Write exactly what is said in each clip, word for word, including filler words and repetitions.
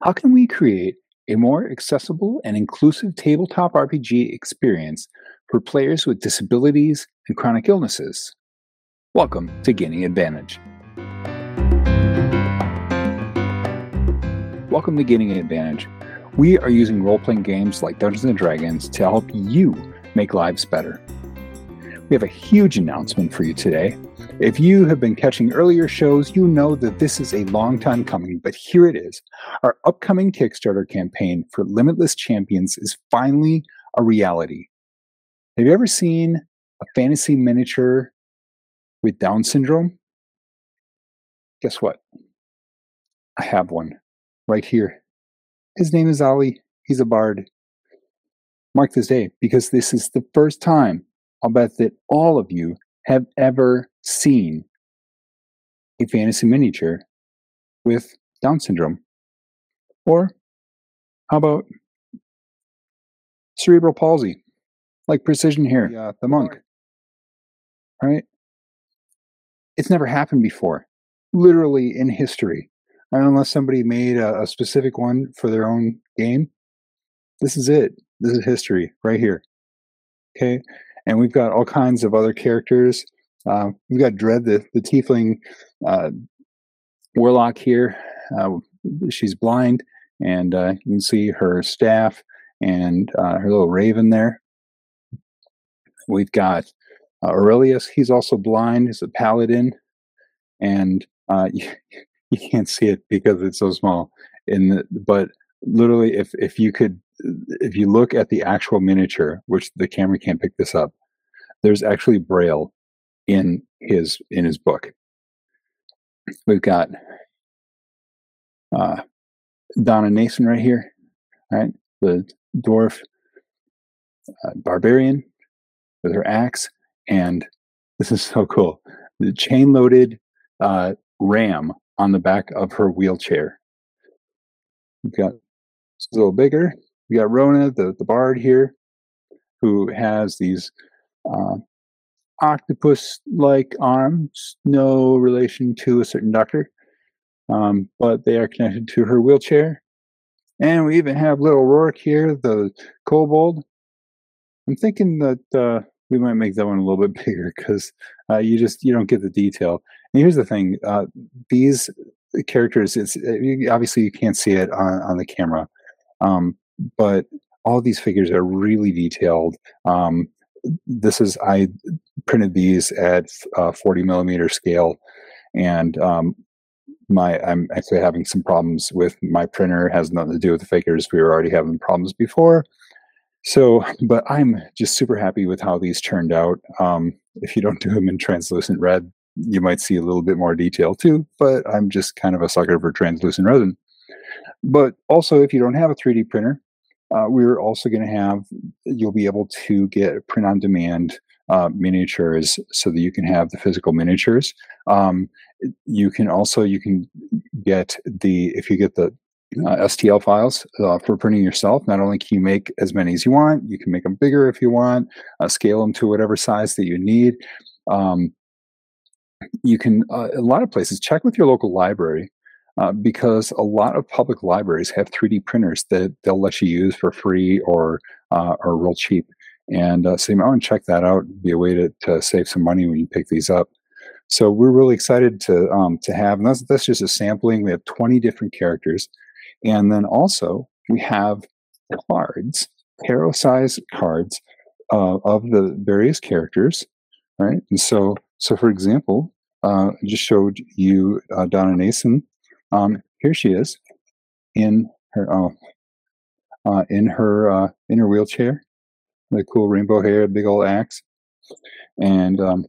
How can we create a more accessible and inclusive tabletop R P G experience for players with disabilities and chronic illnesses? Welcome to Gaining Advantage. Welcome to Gaining Advantage. We are using role-playing games like Dungeons and Dragons to help you make lives better. We have a huge announcement for you today. If you have been catching earlier shows, you know that this is a long time coming, but here it is. Our upcoming Kickstarter campaign for Limitless Champions is finally a reality. Have you ever seen a fantasy miniature with Down syndrome? Guess what? I have one right here. His name is Ali. He's a bard. Mark this day, because this is the first time I'll bet that all of you have ever seen a fantasy miniature with Down syndrome. Or how about cerebral palsy, like Precision here, uh, the monk, right? It's never happened before, literally in history. And unless somebody made a, a specific one for their own game, this is it. This is history right here. Okay? And we've got all kinds of other characters. Uh, we've got Dread, the, the tiefling uh, warlock here. Uh, she's blind, and uh, you can see her staff and uh, her little raven there. We've got uh, Aurelius. He's also blind. He's a paladin, and uh, you, you can't see it because it's so small. In the, but literally, if if you could, if you look at the actual miniature, which the camera can't pick this up, there's actually Braille in his in his book. We've got uh, Donna Nason right here, right? The dwarf uh, barbarian with her axe, and this is so cool. The chain-loaded uh, ram on the back of her wheelchair. We've got it's a little bigger. We got Rona, the the bard here, who has these uh, octopus-like arms, no relation to a certain doctor, um, but they are connected to her wheelchair. And we even have little Rourke here, the kobold. I'm thinking that uh, we might make that one a little bit bigger because uh, you just you don't get the detail. And here's the thing: uh, these characters, it's obviously you can't see it on, on the camera, um, but all these figures are really detailed. Um, this is I printed these at uh, forty millimeter scale, and um, my I'm actually having some problems with my printer. It has nothing to do with the figures. We were already having problems before. So, but I'm just super happy with how these turned out. Um, if you don't do them in translucent red, you might see a little bit more detail too, but I'm just kind of a sucker for translucent resin. But also, if you don't have a three D printer, uh, we're also going to have, you'll be able to get print on demand uh, miniatures so that you can have the physical miniatures. Um, you can also, you can get the, if you get the uh, S T L files uh, for printing yourself, not only can you make as many as you want, you can make them bigger if you want, uh, scale them to whatever size that you need. Um, you can, uh, a lot of places, check with your local library. Uh, because a lot of public libraries have three D printers that they'll let you use for free or uh, or real cheap. And uh, so you might want to check that out. It'd be a way to, to save some money when you pick these up. So we're really excited to um, to have, and that's, that's just a sampling. We have twenty different characters. And then also we have cards, tarot size cards uh, of the various characters, right? And so, so for example, uh, I just showed you uh, Donna Nason. Um, here she is in her oh, uh, in her uh, in her wheelchair, the cool rainbow hair, big old axe, and um,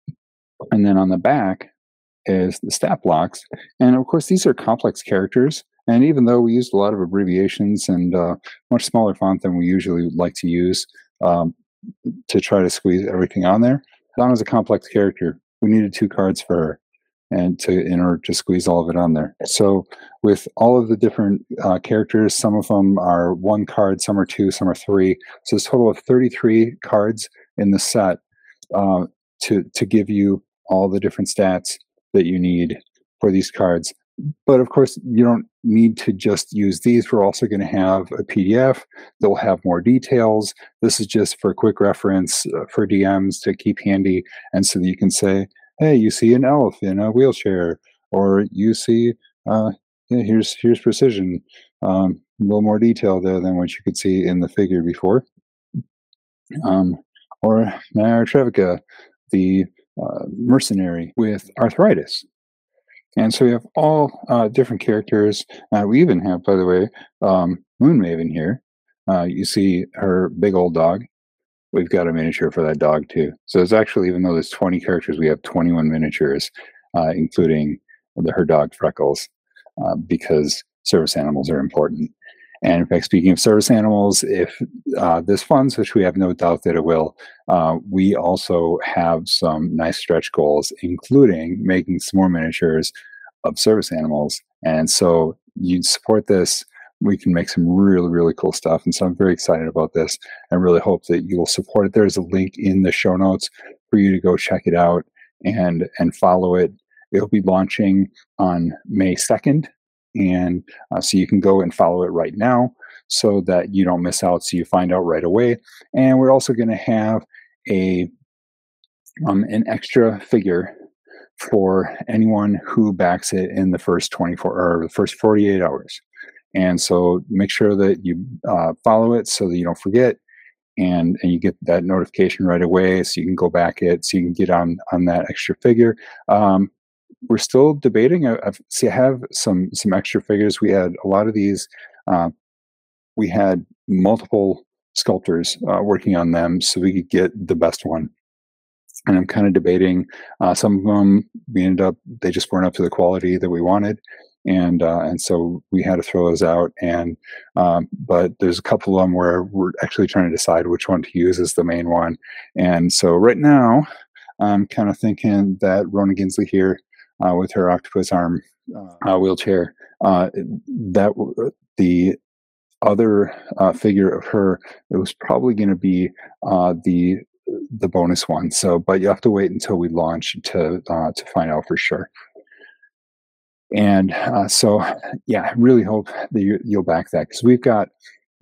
and then on the back is the stat blocks. And of course, these are complex characters. And even though we used a lot of abbreviations and uh, much smaller font than we usually like to use um, to try to squeeze everything on there, Donna's a complex character. We needed two cards for her, and to in order to squeeze all of it on there. So with all of the different uh, characters, some of them are one card, some are two, some are three. So it's a total of thirty-three cards in the set uh, to to give you all the different stats that you need for these cards. But of course, you don't need to just use these. We're also going to have a P D F. They'll have more details. This is just for quick reference uh, for D Ms to keep handy, and so that you can say, "Hey, you see an elf in a wheelchair," or "You see, uh, yeah, here's here's precision." Um, a little more detail there than what you could see in the figure before. Um, or Nayara Trevica, the uh, mercenary with arthritis. And so we have all uh, different characters. Uh, we even have, by the way, um, Moon Maven here. Uh, you see her big old dog. We've got a miniature for that dog too. So it's actually, even though there's twenty characters, we have twenty-one miniatures, uh, including the, her dog Freckles, uh, because service animals are important. And in fact, speaking of service animals, if uh, this funds, which we have no doubt that it will, uh, we also have some nice stretch goals, including making some more miniatures of service animals. And so you support this, we can make some really, really cool stuff. And so I'm very excited about this. I really hope that you'll support it. There's a link in the show notes for you to go check it out and and follow it. It'll be launching on May second. And uh, so you can go and follow it right now so that you don't miss out, so you find out right away. And we're also going to have a um, an extra figure for anyone who backs it in the first twenty-four or the first forty-eight hours. And so make sure that you uh, follow it so that you don't forget, and and you get that notification right away, so you can go back it, so you can get on on that extra figure. Um, we're still debating. I, I've, see, I have some some extra figures. We had a lot of these. Uh, we had multiple sculptors uh, working on them, so we could get the best one. And I'm kind of debating. Uh, some of them we ended up, they just weren't up to the quality that we wanted, and uh, and so we had to throw those out. And um, but there's a couple of them where we're actually trying to decide which one to use as the main one. And so right now, I'm kind of thinking that Rona Ginsley here, uh, with her octopus arm uh, wheelchair, uh, that the other uh, figure of her, it was probably going to be uh, the the bonus one. So, but you have to wait until we launch to uh, to find out for sure. And uh, so, yeah, I really hope that you, you'll back that, because we've got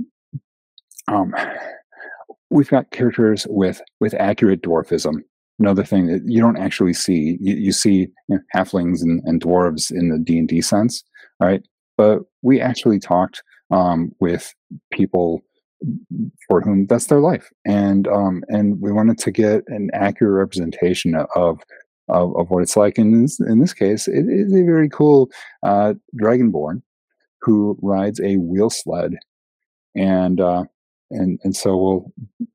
um, we've got characters with with accurate dwarfism. Another thing that you don't actually see, you, you see you know, halflings and, and dwarves in the D and D sense, right? But we actually talked um, with people for whom that's their life, and um, and we wanted to get an accurate representation of of, of what it's like. And in this, in this case, it is a very cool uh, dragonborn who rides a wheel sled, and uh, and and so we'll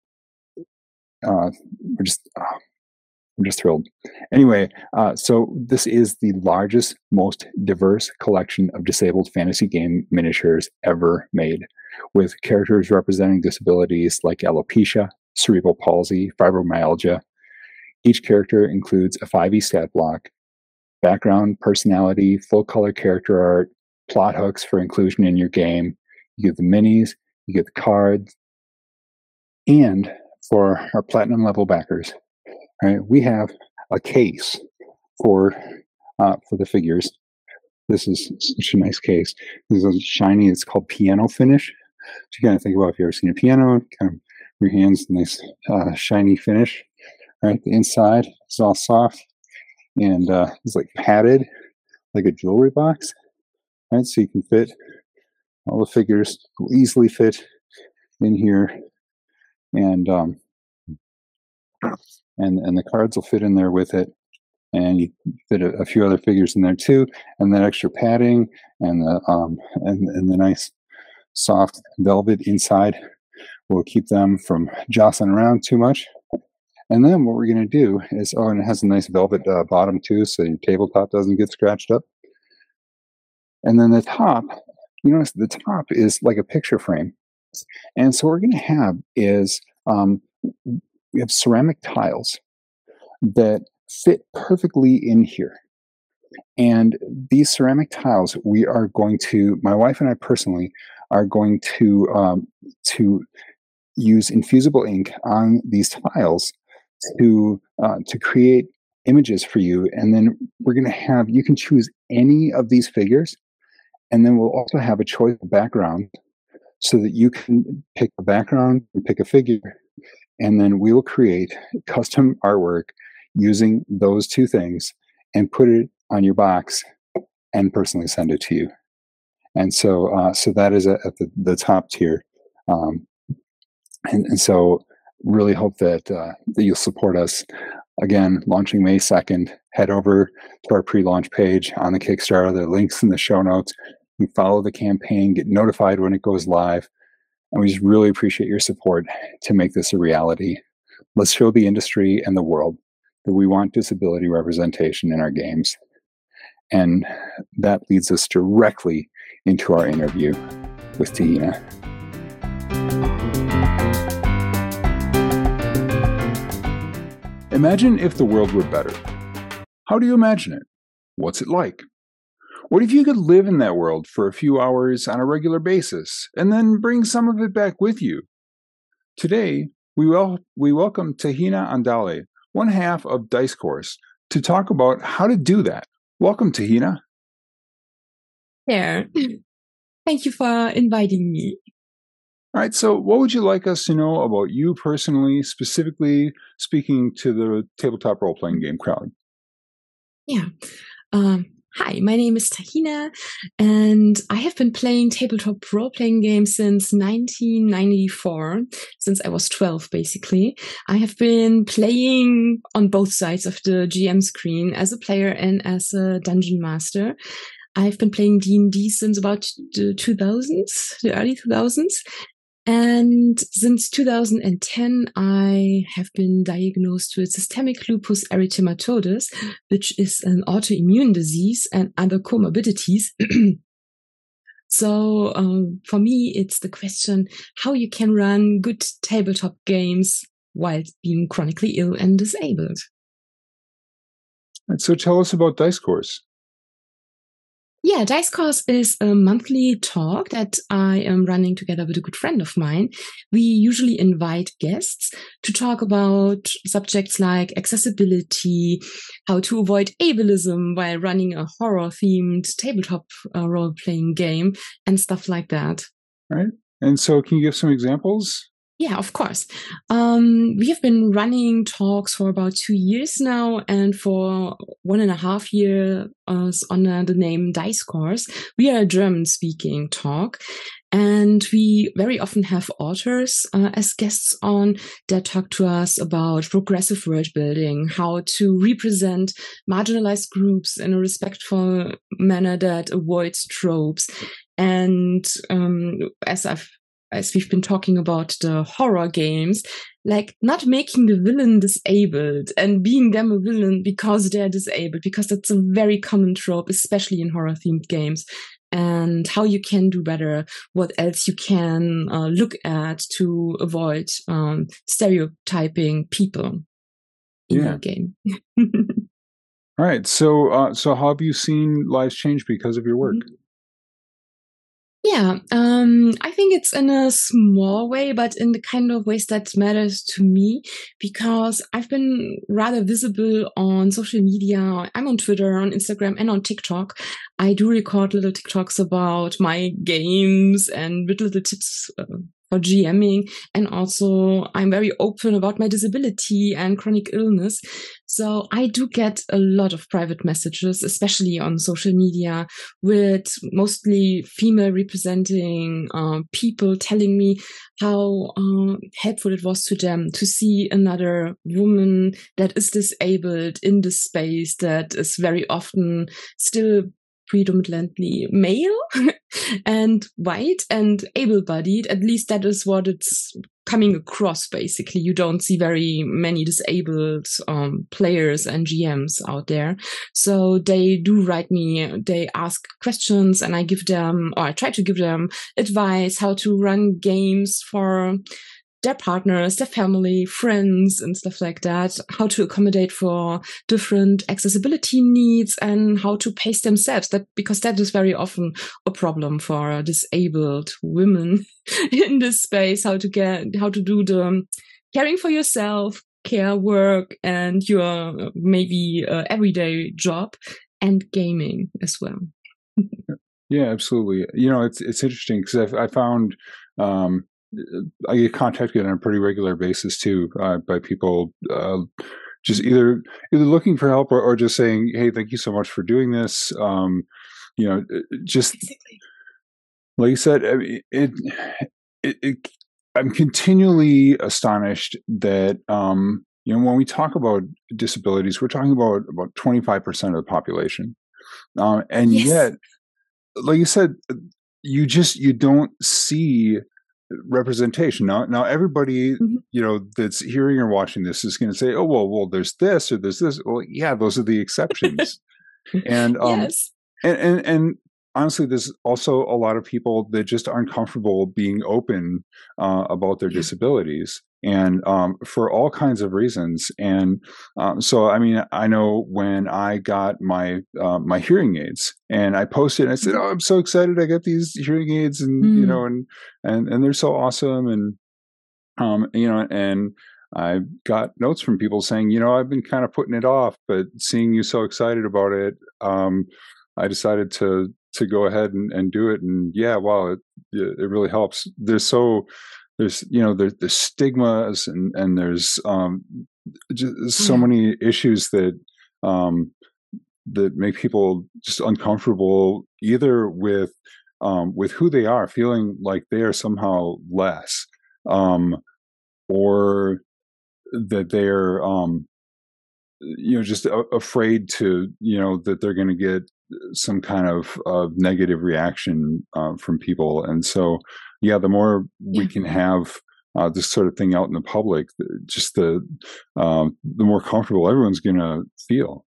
uh, we're just. Uh, I'm just thrilled. Anyway, uh, so this is the largest, most diverse collection of disabled fantasy game miniatures ever made, with characters representing disabilities like alopecia, cerebral palsy, fibromyalgia. Each character includes a five E stat block, background, personality, full color character art, plot hooks for inclusion in your game. You get the minis, you get the cards, and for our platinum level backers, right, we have a case for uh, for the figures. This is such a nice case. This is shiny. It's called piano finish. So you kind of think about if you ever seen a piano, kind of your hands, nice uh, shiny finish. Right, the inside is all soft and uh, it's like padded, like a jewelry box. Right, so you can fit all the figures will easily fit in here, and um, and and the cards will fit in there with it, and you fit a, a few other figures in there too, and that extra padding and the um and, and the nice soft velvet inside will keep them from jostling around too much. And then what we're going to do is, oh, and it has a nice velvet uh, bottom too, so your tabletop doesn't get scratched up. And then the top, you notice the top is like a picture frame. And so what we're going to have is um, we have ceramic tiles that fit perfectly in here. And these ceramic tiles, we are going to, my wife and I personally are going to um, to use infusible ink on these tiles to uh, to create images for you. And then we're going to have, you can choose any of these figures. And then we'll also have a choice of background so that you can pick a background and pick a figure. And then we will create custom artwork using those two things and put it on your box and personally send it to you. And so, uh, so that is at the, the top tier. Um, and, and so really hope that, uh, that you'll support us. Again, launching May second, head over to our pre-launch page on the Kickstarter. There are links in the show notes. You can follow the campaign, get notified when it goes live. And we just really appreciate your support to make this a reality. Let's show the industry and the world that we want disability representation in our games. And that leads us directly into our interview with Tahina. Imagine if the world were better. How do you imagine it? What's it like? What if you could live in that world for a few hours on a regular basis and then bring some of it back with you? Today, we, wel- we welcome Tahina Andale, one half of Dice Course, to talk about how to do that. Welcome, Tahina. There. Thank you for inviting me. All right, so what would you like us to know about you personally, specifically speaking to the tabletop role-playing game crowd? Yeah. Um, hi, my name is Tahina, and I have been playing tabletop role-playing games since nineteen ninety-four, since I was twelve, basically. I have been playing on both sides of the G M screen as a player and as a dungeon master. I've been playing D and D since about the two thousands, the early two thousands. And since two thousand ten, I have been diagnosed with systemic lupus erythematodes, which is an autoimmune disease and other comorbidities. So um, for me, it's the question how you can run good tabletop games while being chronically ill and disabled. And so tell us about Dice Course. Yeah, Dice Course is a monthly talk that I am running together with a good friend of mine. We usually invite guests to talk about subjects like accessibility, how to avoid ableism while running a horror-themed tabletop uh, role-playing game, and stuff like that. Right. And so can you give some examples? Yeah, of course. Um, we have been running talks for about two years now, and for one and a half years uh, under the name Dice Course. We are a German-speaking talk, and we very often have authors uh, as guests on that talk to us about progressive world building, how to represent marginalized groups in a respectful manner that avoids tropes. And um, as I've as we've been talking about the horror games, like not making the villain disabled and being them a villain because they're disabled, because that's a very common trope, especially in horror-themed games, and how you can do better, what else you can uh, look at to avoid um, stereotyping people in yeah. your game. All right. So, uh, so how have you seen lives change because of your work? Mm-hmm. Yeah, um, I think it's in a small way, but in the kind of ways that matters to me, because I've been rather visible on social media. I'm on Twitter, on Instagram, and on TikTok. I do record little TikToks about my games and with little tips uh, for GMing. And also I'm very open about my disability and chronic illness. So I do get a lot of private messages, especially on social media, with mostly female representing uh, people telling me how uh, helpful it was to them to see another woman that is disabled in this space that is very often still predominantly male and white and able-bodied. At least that is what it's coming across, basically. You don't see very many disabled um, players and G Ms out there. So they do write me, they ask questions, and I give them, or I try to give them advice how to run games for their partners, their family, friends, and stuff like that, how to accommodate for different accessibility needs and how to pace themselves. That because that is very often a problem for disabled women in this space, how to get, how to do the caring for yourself, care work and your maybe uh, everyday job, and gaming as well. Yeah, absolutely. You know, it's it's interesting because I found um, I get contacted on a pretty regular basis too uh, by people uh, just either either looking for help or, or just saying, "Hey, thank you so much for doing this." Um, you know, just Basically. like you said, I mean, it, it, it. I'm continually astonished that um, you know when we talk about disabilities, we're talking about about twenty-five percent of the population, uh, and Yes. yet, like you said, you just you don't see representation. Now, now everybody, mm-hmm. you know, that's hearing or watching this is going to say, "Oh, well, well, there's this or there's this." Well, yeah, those are the exceptions, and um, yes, and, and and honestly, there's also a lot of people that just aren't comfortable being open uh, about their yeah. disabilities, and um, for all kinds of reasons. And um, so, I mean, I know when I got my uh, my hearing aids, and I posted, and I said, "Oh, I'm so excited! I got these hearing aids, and mm. you know, and and and they're so awesome." And um, you know, and I got notes from people saying, you know, I've been kind of putting it off, but seeing you so excited about it, um, I decided to to go ahead and, and do it. And yeah, wow, it it really helps. There's so there's you know there's the stigmas and and there's um, just so mm. many issues that um, that make people just uncomfortable, either with um, with who they are, feeling like they are somehow less. Um, or that they're, um, you know, just a- afraid to, you know, that they're going to get some kind of uh, negative reaction uh, from people. And so, yeah, the more we yeah. can have uh, this sort of thing out in the public, just the um, the more comfortable everyone's going to feel.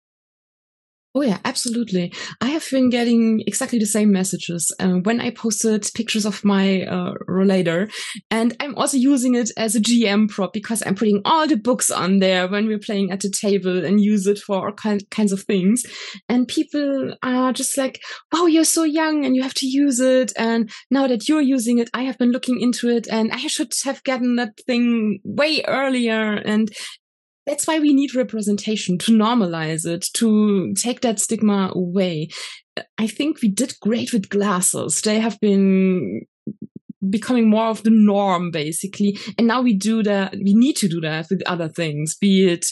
Oh yeah, absolutely. I have been getting exactly the same messages uh, when I posted pictures of my uh, rollator, and I'm also using it as a G M prop because I'm putting all the books on there when we're playing at the table and use it for all kind, kinds of things. And people are just like, "Oh, you're so young and you have to use it." And now that you're using it, I have been looking into it, and I should have gotten that thing way earlier. And that's why we need representation, to normalize it, to take that stigma away. I think we did great with glasses. They have been becoming more of the norm, basically. And now we do that. We need to do that with other things, be it,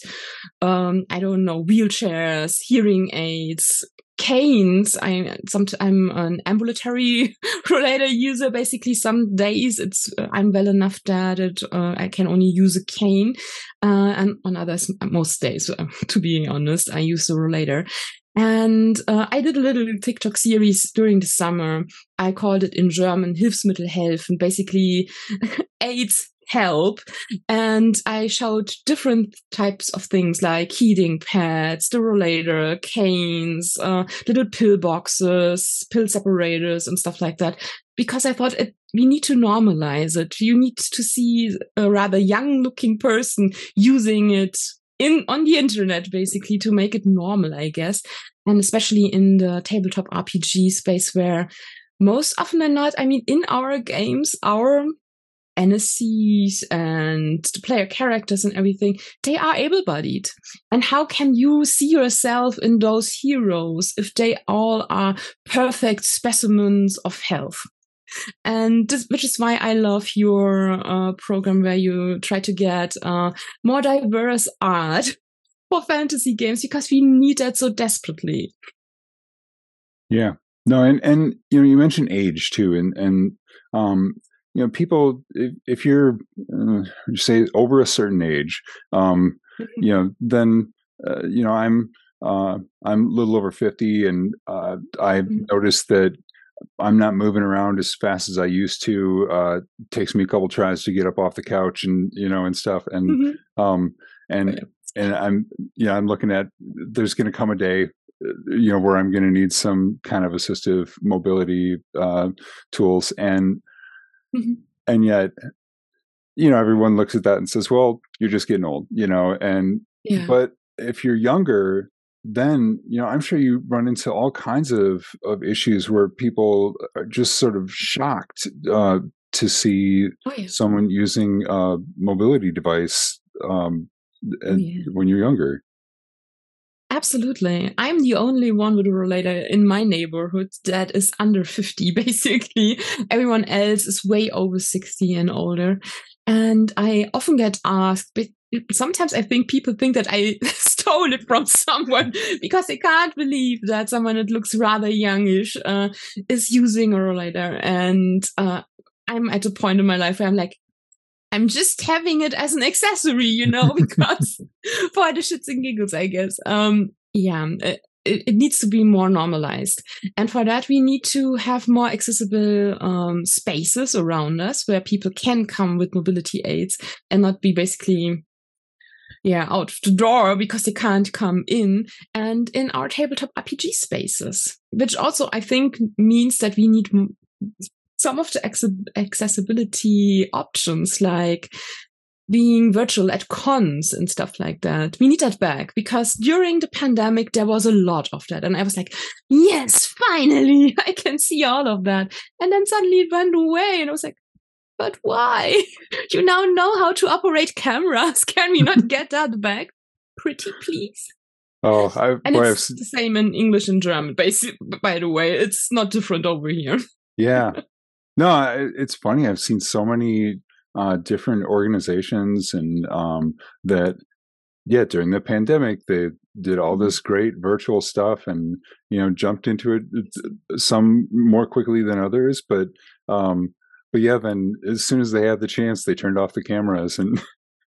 um, I don't know, wheelchairs, hearing aids, canes. I, some, I'm an ambulatory rollator user. Basically, some days it's uh, I'm well enough that it, uh, I can only use a cane, uh, and on others, most days, uh, to be honest, I use the rollator. And uh, I did a little TikTok series during the summer. I called it in German Hilfsmittelhelfen, and basically aids help. And I showed different types of things like heating pads, the rollator, canes, uh, little pill boxes, pill separators, and stuff like that. Because I thought it, we need to normalize it. You need to see a rather young-looking person using it in on the internet, basically, to make it normal, I guess. And especially in the tabletop R P G space, where most often than not, I mean, in our games, our N S Cs and the player characters and everything, they are able-bodied. And how can you see yourself in those heroes if they all are perfect specimens of health? And this, which is why I love your uh, program where you try to get uh, more diverse art for fantasy games, because we need that so desperately. Yeah, no, and and you know, you mentioned age too, and and um, you know, people, if, if you're uh, say over a certain age, um, mm-hmm. you know, then uh, you know, I'm uh, I'm a little over fifty, and uh, I mm-hmm. noticed that I'm not moving around as fast as I used to. Uh, it takes me a couple tries to get up off the couch and, you know, and stuff. And, mm-hmm. um, and, and I'm, you know, I'm looking at, there's going to come a day, you know, where I'm going to need some kind of assistive mobility, uh, tools. And, mm-hmm. and yet, you know, everyone looks at that and says, well, you're just getting old, you know, and, yeah. but if you're younger, then, you know, I'm sure you run into all kinds of, of issues where people are just sort of shocked uh, to see oh, yeah. someone using a mobility device, um, Oh, yeah. when you're younger. Absolutely. I'm the only one with a rollator in my neighborhood that is under fifty, basically. Everyone else is way over sixty and older. And I often get asked, but sometimes I think people think that I stole it from someone because they can't believe that someone that looks rather youngish uh, is using a rollator. And uh, I'm at a point in my life where I'm like, I'm just having it as an accessory, you know, because for the shits and giggles, I guess. Um, yeah, it, it needs to be more normalized. And for that, we need to have more accessible um, spaces around us where people can come with mobility aids and not be basically, yeah, out the door because they can't come in. And in our tabletop R P G spaces, which also I think means that we need m- some of the ex- accessibility options, like being virtual at cons and stuff like that. We need that back because during the pandemic, there was a lot of that. And I was like, yes, finally, I can see all of that. And then suddenly it went away. And I was like, but why? You now know how to operate cameras. Can we not get that back? Pretty please. Oh, I, and boy, it's the same in English and German, basically, by the way. It's not different over here. Yeah. No, it's funny. I've seen so many uh, different organizations and um, that, yeah, during the pandemic, they did all this great virtual stuff and, you know, jumped into it, some more quickly than others. But, um, but yeah, then as soon as they had the chance, they turned off the cameras and,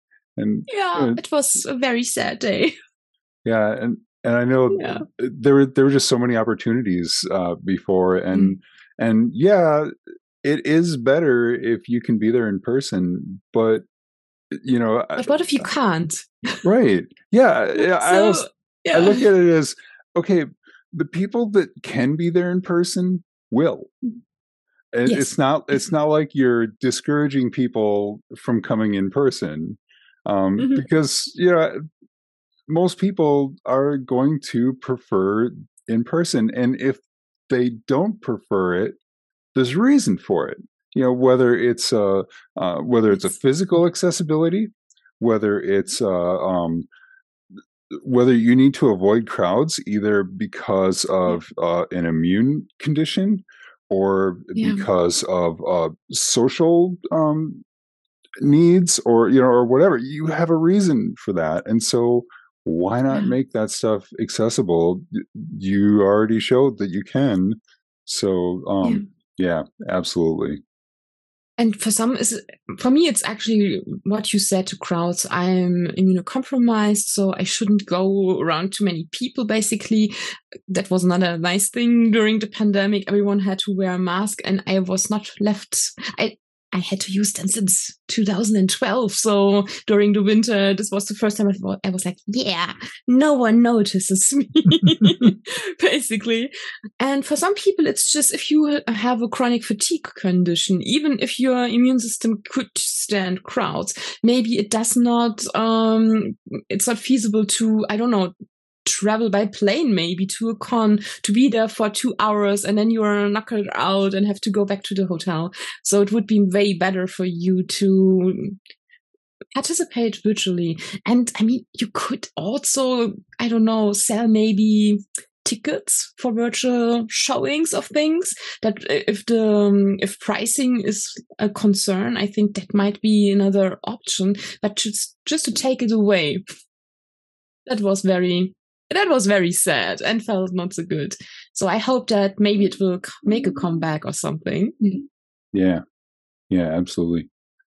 and yeah, uh, it was a very sad day. Yeah. And, and I know yeah. there were, there were just so many opportunities uh, before and, mm. and yeah, it is better if you can be there in person, but you know. But what if you can't? Right. Yeah. so, I, was, yeah. I look at it as, okay, the people that can be there in person will. It, yes. It's not. It's not like you're discouraging people from coming in person, um, mm-hmm. because you know most people are going to prefer in person, and if they don't prefer it, there's a reason for it. You know, whether it's uh, uh whether it's a physical accessibility, whether it's uh, um, whether you need to avoid crowds either because of uh, an immune condition or yeah. because of uh, social um, needs, or you know, or whatever. You have a reason for that, and so why not yeah. make that stuff accessible? You already showed that you can, so. Um, yeah. Yeah, absolutely. And for some, is for me, it's actually what you said to crowds. I'm immunocompromised, so I shouldn't go around too many people, basically. That was not a nice thing during the pandemic. Everyone had to wear a mask, and I was not left. I I had to use them since two thousand twelve. So during the winter, this was the first time I was like, yeah, no one notices me, basically. And for some people, it's just if you have a chronic fatigue condition, even if your immune system could stand crowds, maybe it does not, um, it's not feasible to, I don't know, travel by plane maybe to a con, to be there for two hours and then you are knocked out and have to go back to the hotel. So it would be way better for you to participate virtually. And I mean, you could also, I don't know, sell maybe tickets for virtual showings of things. That if the um, if pricing is a concern, I think that might be another option. But just just to take it away, that was very that was very sad and felt not so good. So I hope that maybe it will make a comeback or something. Yeah, yeah, absolutely.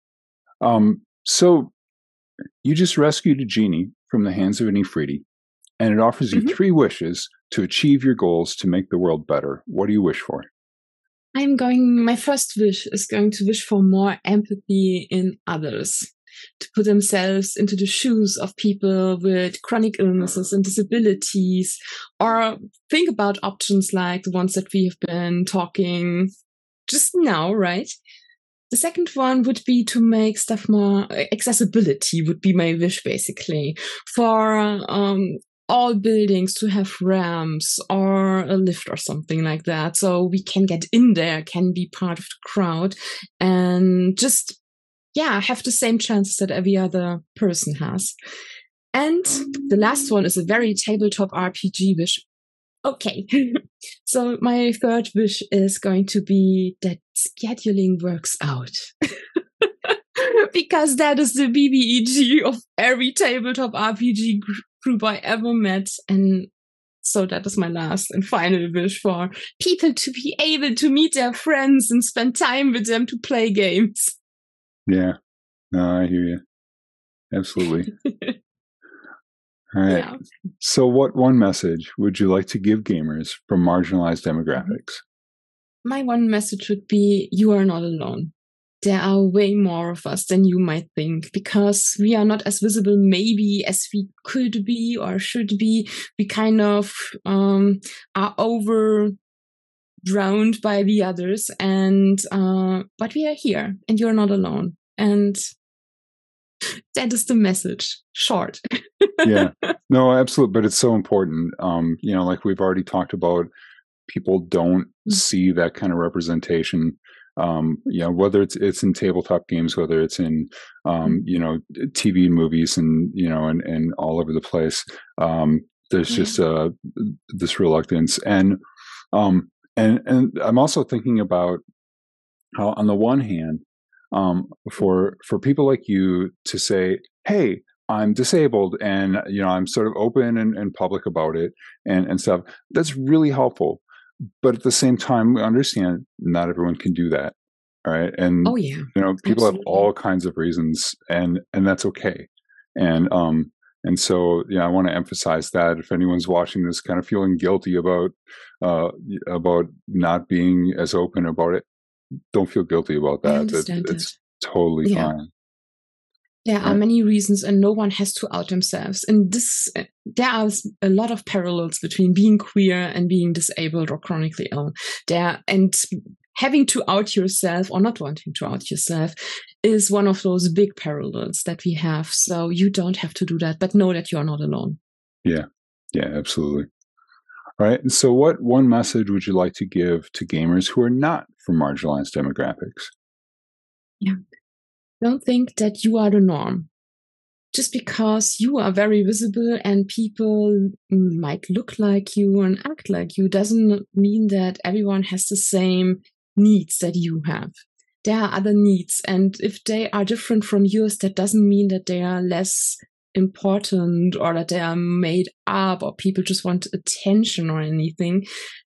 Um, so you just rescued a genie from the hands of an Ifriti, and it offers you mm-hmm. three wishes to achieve your goals to make the world better. What do you wish for? I'm going, my first wish is going to wish for more empathy in others, to put themselves into the shoes of people with chronic illnesses and disabilities, or think about options like the ones that we have been talking just now, right? The second one would be to make stuff more accessibility would be my wish, basically, for um, all buildings to have ramps or a lift or something like that. So we can get in there, can be part of the crowd, and just, yeah, have the same chances that every other person has. And the last one is a very tabletop R P G wish. Okay. So my third wish is going to be that scheduling works out. Because that is the B B E G of every tabletop R P G gr- group I ever met. And so that is my last and final wish for people to be able to meet their friends and spend time with them to play games. Yeah. No, I hear you. Absolutely. All right. Yeah. So what one message would you like to give gamers from marginalized demographics? My one message would be, you are not alone. There are way more of us than you might think, because we are not as visible maybe as we could be or should be. We kind of um, are over drowned by the others, and uh, but we are here and you're not alone. And that is the message. Short. Yeah. No, absolutely. But it's so important. Um, you know, like we've already talked about, people don't see that kind of representation. Um, you know, whether it's it's in tabletop games, whether it's in um, you know, T V and movies, and you know, and and all over the place. Um, there's just uh, this reluctance, and um, and and I'm also thinking about how, on the one hand, um, for for people like you to say, "Hey, I'm disabled," and you know, I'm sort of open and, and public about it, and and stuff. That's really helpful. But at the same time, we understand not everyone can do that. All right. And, Oh, yeah. you know, people Absolutely. have all kinds of reasons, and, and that's okay. And, um, and so, yeah, I want to emphasize that if anyone's watching this kind of feeling guilty about, uh, about not being as open about it, don't feel guilty about that. I understand it, it's that. totally Yeah. fine. There are Right. many reasons, and no one has to out themselves. And this, there are a lot of parallels between being queer and being disabled or chronically ill. There, and having to out yourself or not wanting to out yourself is one of those big parallels that we have. So you don't have to do that, but know that you are not alone. Yeah. Yeah, absolutely. All right. And so what one message would you like to give to gamers who are not from marginalized demographics? Yeah. Don't think that you are the norm. Just because you are very visible and people might look like you and act like you doesn't mean that everyone has the same needs that you have. There are other needs, and if they are different from yours, that doesn't mean that they are less important or that they are made up or people just want attention or anything.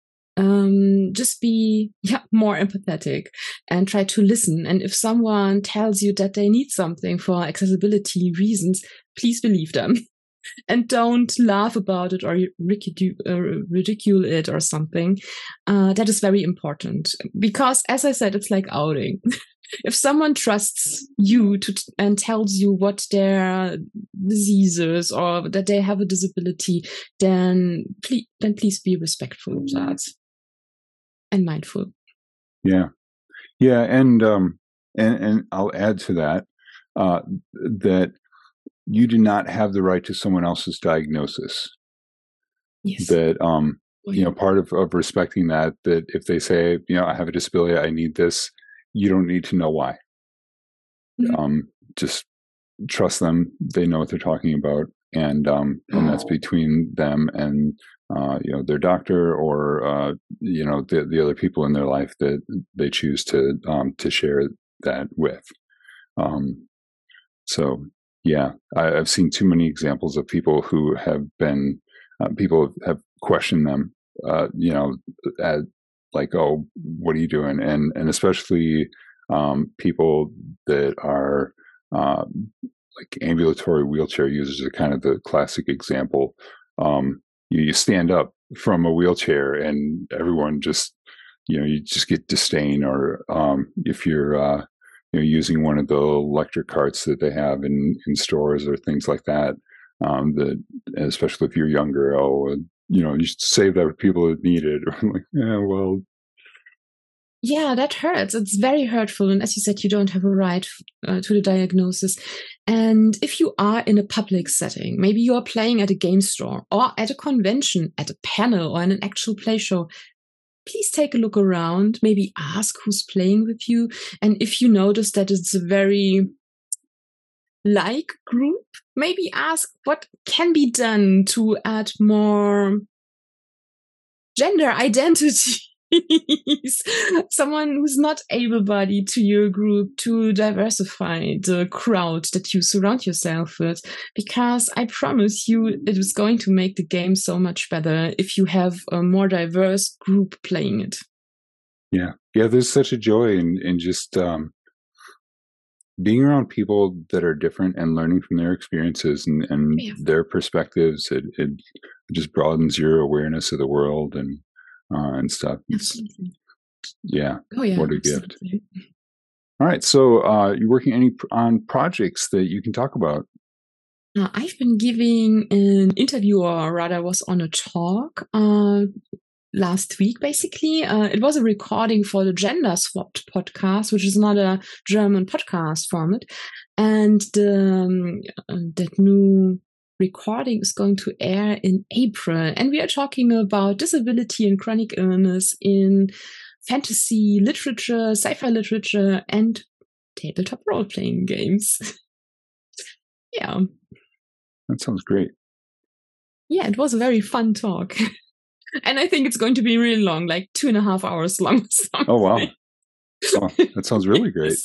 Um, just be yeah, more empathetic and try to listen. And if someone tells you that they need something for accessibility reasons, please believe them. And don't laugh about it or ridicule, uh, ridicule it or something. Uh, that is very important. Because, as I said, it's like outing. If someone trusts you to t- and tells you what their disease is or that they have a disability, then please, then please be respectful of that. And mindful. Yeah. Yeah. And, um, and, and I'll add to that, uh, that you do not have the right to someone else's diagnosis. Yes. That, um, Oh, you yeah. know, part of, of respecting that, that if they say, you know, I have a disability, I need this, you don't need to know why. Mhm. Um, just trust them. They know what they're talking about. And, um, and that's between them and, uh, you know, their doctor or, uh, you know, the, the other people in their life that they choose to, um, to share that with. Um, so yeah, I, I've seen too many examples of people who have been, uh, people have questioned them, uh, you know, at, like, oh, what are you doing? And, and especially, um, people that are, uh, like ambulatory wheelchair users are kind of the classic example. Um, you, you stand up from a wheelchair and everyone just, you know, you just get disdain. Or um, if you're, uh, you know, using one of the electric carts that they have in, in stores or things like that, um, that especially if you're younger, oh, you know, you should save that for people that need it. Or like, yeah, well, Yeah, that hurts. It's very hurtful. And as you said, you don't have a right uh, to the diagnosis. And if you are in a public setting, maybe you are playing at a game store or at a convention, at a panel or in an actual play show, please take a look around, maybe ask who's playing with you. And if you notice that it's a very like group, maybe ask what can be done to add more gender identity. Someone who's not able-bodied to your group, to diversify the crowd that you surround yourself with, because I promise you it is going to make the game so much better if you have a more diverse group playing it. Yeah, yeah. There's such a joy in in just um, being around people that are different and learning from their experiences and, and yeah. their perspectives. It, it just broadens your awareness of the world and uh, and stuff. It's, yeah. Oh yeah. What a gift. All right. So uh, you're working any on projects that you can talk about? Uh, I've been giving an interview, or rather was on a talk uh, last week, basically. Uh, it was a recording for the Gender Swapped podcast, which is another German podcast format. And the, um, uh, that new recording is going to air in April. And we are talking about disability and chronic illness in fantasy literature, sci-fi literature, and tabletop role-playing games. Yeah. That sounds great. Yeah, it was a very fun talk. And I think it's going to be really long, like two and a half hours long. Oh, wow. Oh, that sounds really great.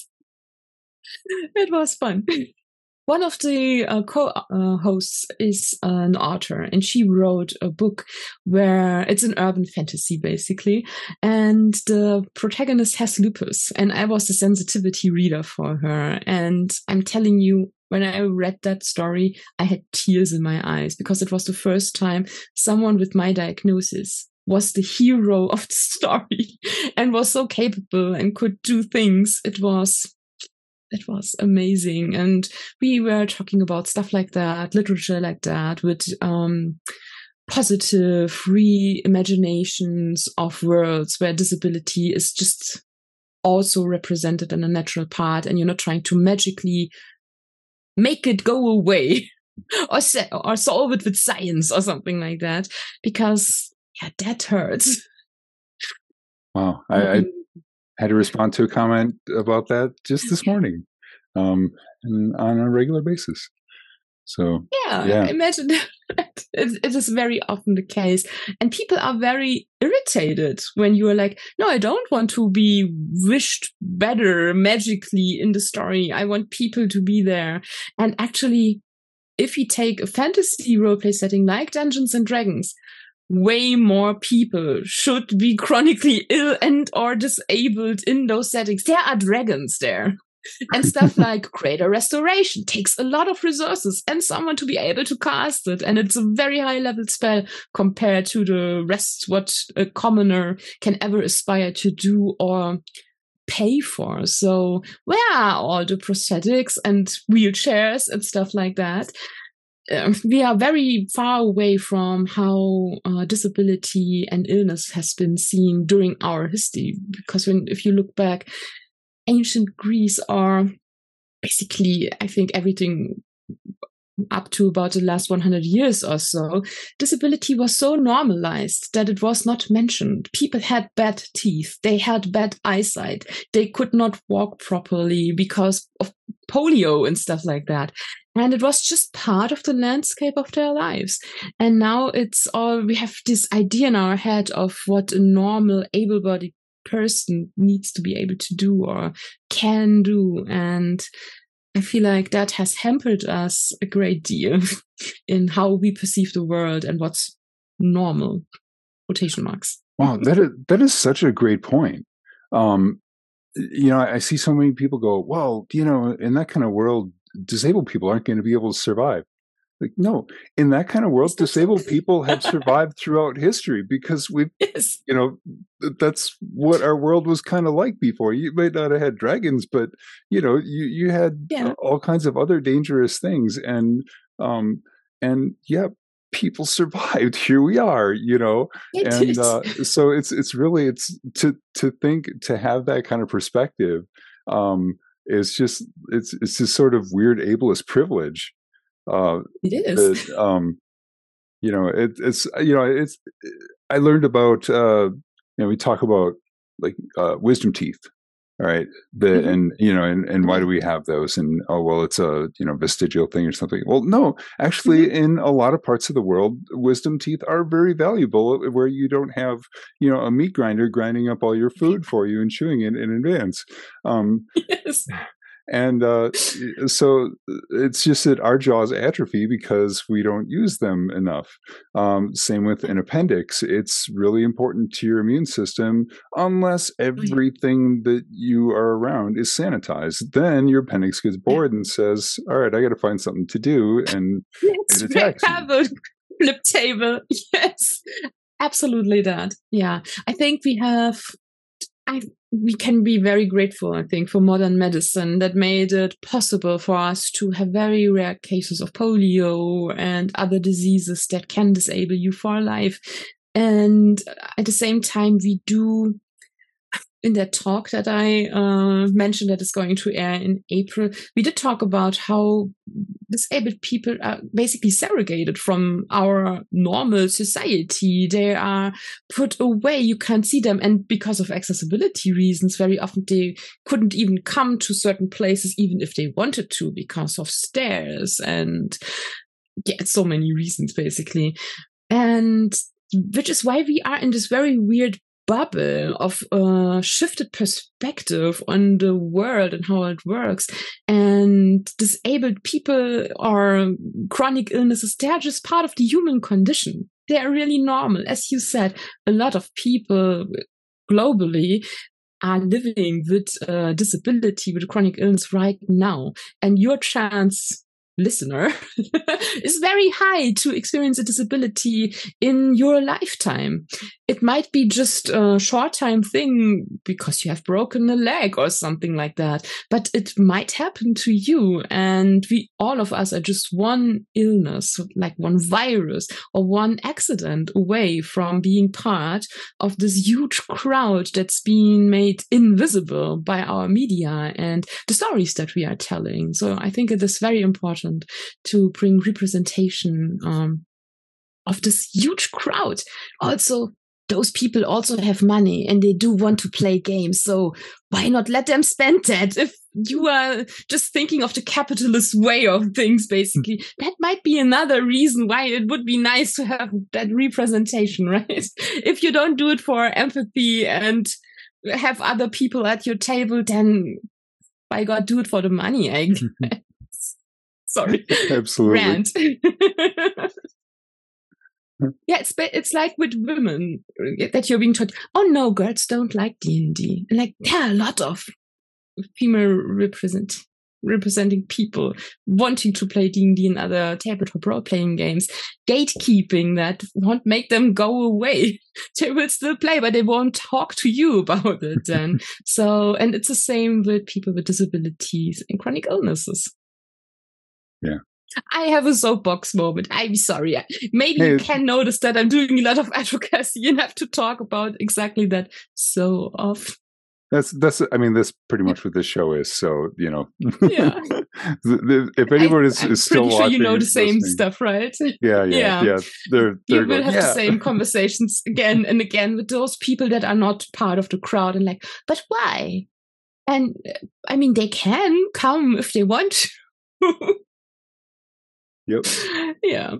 It was fun. One of the uh, co-hosts is an author, and she wrote a book where it's an urban fantasy, basically. And the protagonist has lupus, and I was the sensitivity reader for her. And I'm telling you, when I read that story, I had tears in my eyes because it was the first time someone with my diagnosis was the hero of the story and was so capable and could do things. It was, it was amazing. And we were talking about stuff like that, literature like that, with um, positive reimaginations of worlds where disability is just also represented in a natural part, and you're not trying to magically make it go away or se- or solve it with science or something like that, because yeah, that hurts. Wow, I, I had to respond to a comment about that just this morning, um, and on a regular basis. So yeah, yeah. imagine that. It, it is very often the case, and people are very irritated when you are like, no, I don't want to be wished better magically in the story. I want people to be there. And actually, if we take a fantasy roleplay setting like Dungeons and Dragons, way more people should be chronically ill and or disabled in those settings. There are dragons there. And stuff like creator restoration takes a lot of resources and someone to be able to cast it. And it's a very high level spell compared to the rest what a commoner can ever aspire to do or pay for. So where are all the prosthetics and wheelchairs and stuff like that? Uh, we are very far away from how uh, disability and illness has been seen during our history. Because when, if you look back, ancient Greece are basically, I think, everything up to about the last one hundred years or so, disability was so normalized that it was not mentioned. People had bad teeth. They had bad eyesight. They could not walk properly because of polio and stuff like that. And it was just part of the landscape of their lives. And now it's all, we have this idea in our head of what a normal, able-bodied person needs to be able to do or can do. And I feel like that has hampered us a great deal in how we perceive the world and what's normal. Quotation marks. Wow, that is, that is such a great point. Um, you know, I see so many people go, well, you know, in that kind of world, disabled people aren't going to be able to survive. Like, no, in that kind of world, disabled people have survived throughout history because we've, yes. you know, that's what our world was kind of like before. You might not have had dragons, but, you know, you, you had yeah. all kinds of other dangerous things. And, um, and yeah, people survived. Here we are, you know, it and uh, so it's, it's really, it's to, to think, to have that kind of perspective um, is just, it's, it's this sort of weird ableist privilege. Uh, it is. That, um, you know, it, it's, you know, it's, I learned about, uh, you know, we talk about like uh, wisdom teeth, All right. The, Mhm. and, you know, and, and why do we have those? And, oh, well, it's a, you know, vestigial thing or something. Well, no, actually, Mhm. in a lot of parts of the world, wisdom teeth are very valuable where you don't have, you know, a meat grinder grinding up all your food for you and chewing it in advance. Um, Yes. And uh, so it's just that our jaws atrophy because we don't use them enough. Um, same with an appendix. It's really important to your immune system unless everything that you are around is sanitized. Then your appendix gets bored and says, all right, I got to find something to do. And Let's it attacks you. have a flip table. Yes, absolutely that. Yeah, I think we have I, we can be very grateful, I think, for modern medicine that made it possible for us to have very rare cases of polio and other diseases that can disable you for life. And at the same time, we do, in that talk that I uh, mentioned that is going to air in April, we did talk about how disabled people are basically segregated from our normal society. They are put away. You can't see them. And because of accessibility reasons, very often they couldn't even come to certain places, even if they wanted to, because of stairs and yeah, so many reasons, basically. And which is why we are in this very weird bubble of a shifted perspective on the world and how it works. And disabled people or chronic illnesses, they're just part of the human condition. They're really normal. As you said, a lot of people globally are living with a disability, with a chronic illness right now. And your chance, listener, is very high to experience a disability in your lifetime. It might be just a short time thing because you have broken a leg or something like that, but it might happen to you. And we, all of us are just one illness, like one virus or one accident away from being part of this huge crowd that's being made invisible by our media and the stories that we are telling. So I think it is very important to bring representation um, of this huge crowd. Also, those people also have money and they do want to play games. So why not let them spend that? If you are just thinking of the capitalist way of things, basically, that might be another reason why it would be nice to have that representation, right? If you don't do it for empathy and have other people at your table, then by God, do it for the money, I guess. Sorry. Absolutely. Rant. Yeah, it's it's like with women that you're being taught, oh no, girls don't like D and D. And like, there are a lot of female represent representing people wanting to play D and D and other tabletop role-playing games, gatekeeping that won't make them go away. They will still play, but they won't talk to you about it then. So, and it's the same with people with disabilities and chronic illnesses. Yeah. I have a soapbox moment. I'm sorry. Maybe hey, you can notice that I'm doing a lot of advocacy and have to talk about exactly that so often. That's, that's, I mean, that's pretty much what this show is. So, you know, yeah. if anyone is, I'm is still pretty sure watching, you know the same listening, stuff, right? Yeah, yeah, yeah. yeah. They're, they're you going, will have yeah. the same conversations again and again with those people that are not part of the crowd and like, but why? And I mean, they can come if they want to. Yep. Yeah.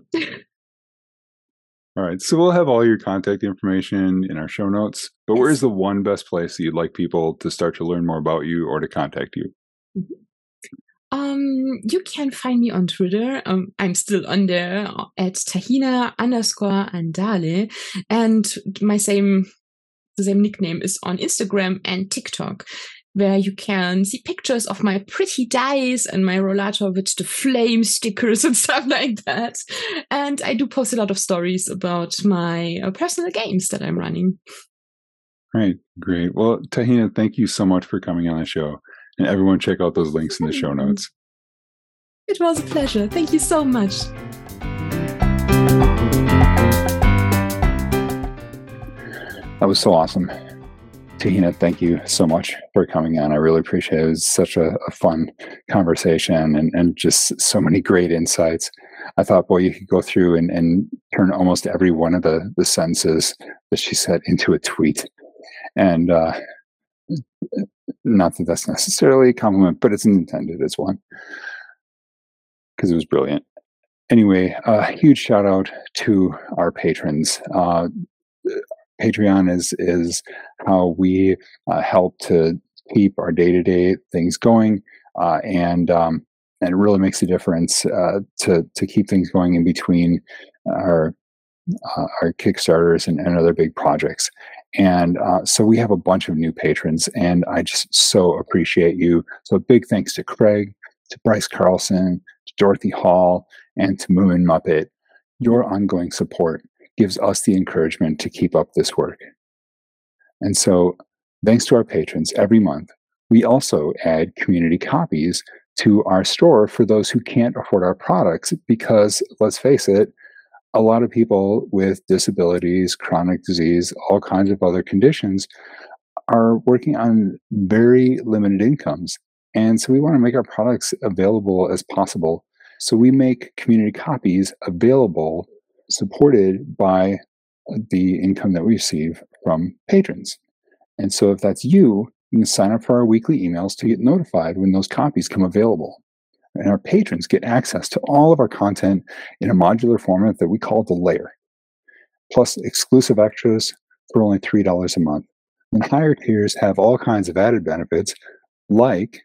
All right. So we'll have all your contact information in our show notes. But Yes. where's the one best place that you'd like people to start to learn more about you or to contact you? Mm-hmm. Um, you can find me on Twitter. Um, I'm still on there at Tahina underscore Andale. And my same, the same nickname is on Instagram and TikTok, where you can see pictures of my pretty dice and my rollator with the flame stickers and stuff like that. And I do post a lot of stories about my uh, personal games that I'm running. Right. Great. Well, Tahina, thank you so much for coming on the show. And everyone check out those links in the show notes. It was a pleasure. Thank you so much. That was so awesome. Tahina, thank you so much for coming on. I really appreciate it. It was such a, a fun conversation and, and just so many great insights. I thought, boy, you could go through and, and turn almost every one of the, the sentences that she said into a tweet. And uh, Not that that's necessarily a compliment, but it's intended as one because it was brilliant. Anyway, a huge shout out to our patrons. Uh, Patreon is is how we uh, help to keep our day to day things going, uh, and um, and it really makes a difference uh, to to keep things going in between our uh, our Kickstarters and, and other big projects. And uh, so we have a bunch of new patrons, and I just so appreciate you. So big thanks to Craig, to Bryce Carlson, to Dorothy Hall, and to Moon Muppet. Your ongoing support gives us the encouragement to keep up this work. And so thanks to our patrons every month, we also add community copies to our store for those who can't afford our products because, let's face it, a lot of people with disabilities, chronic disease, all kinds of other conditions are working on very limited incomes. And so we want to make our products available as possible. So we make community copies available, supported by the income that we receive from patrons. And so if that's you, you can sign up for our weekly emails to get notified when those copies come available. And our patrons get access to all of our content in a modular format that we call the layer, plus exclusive extras for only three dollars a month. And higher tiers have all kinds of added benefits, like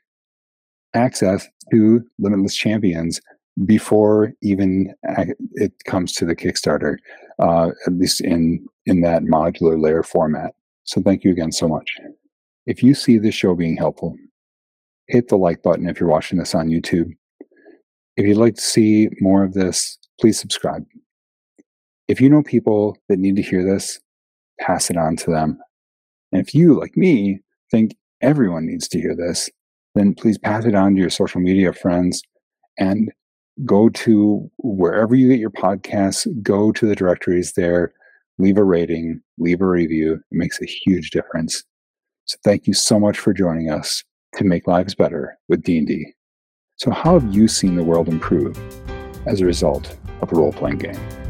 access to Limitless Champions before even it comes to the Kickstarter, uh, at least in, in that modular layer format. So thank you again so much. If you see this show being helpful, hit the like button if you're watching this on YouTube. If you'd like to see more of this, please subscribe. If you know people that need to hear this, pass it on to them. And if you, like me, think everyone needs to hear this, then please pass it on to your social media friends and go to wherever you get your podcasts, go to the directories there, leave a rating, leave a review. It makes a huge difference. So thank you so much for joining us to make lives better with D and D. So how have you seen the world improve as a result of a role-playing game?